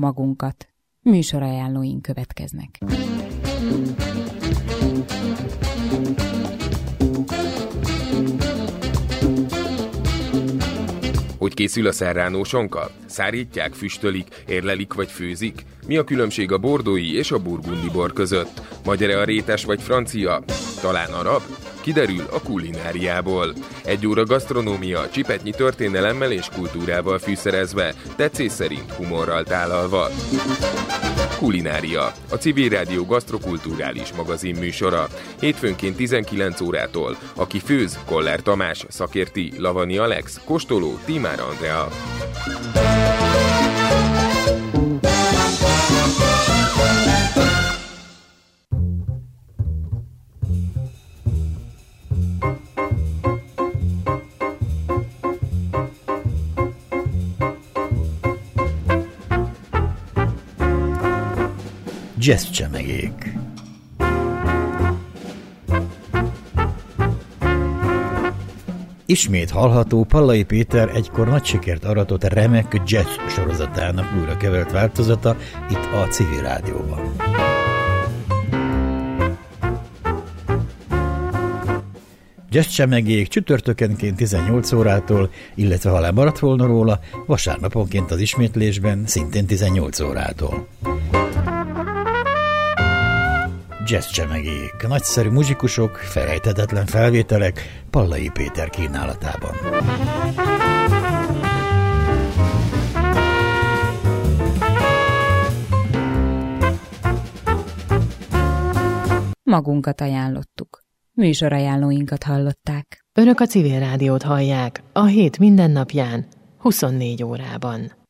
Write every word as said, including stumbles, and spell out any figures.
magunkat. Műsorajánlóink következnek. Hogy készül a serrano sonka? Szárítják, füstölik, érlelik vagy főzik? Mi a különbség a bordói és a burgundi bor között? Magyar-e a rétes vagy francia? Talán arab? Kiderül a kulináriából. Egy óra gasztronómia, csipetnyi történelemmel és kultúrával fűszerezve, tetszés szerint humorral tálalva. Kulinária, a Civil Rádió gasztrokulturális magazin műsora. Hétfőnként tizenkilenc órától. Aki főz, Koller Tamás, szakérti, Lavani Alex, kóstoló, Tímár Andrea. Jazz csemegék. Ismét hallható Pallai Péter egykor nagy sikert aratott remek jazz sorozatának újra kevert változata itt a Civil Rádióban. Jazz csemegék csütörtökenként tizennyolc órától, illetve ha lemaradt volna róla, vasárnaponként az ismétlésben szintén tizennyolc órától. Jazz csemegék, nagyszerű muzsikusok, felejthetetlen felvételek Pallai Péter kínálatában. Magunkat ajánlottuk. Műsorajánlóinkat hallották. Önök a Civil Rádiót hallják a hét minden napján, huszonnégy órában.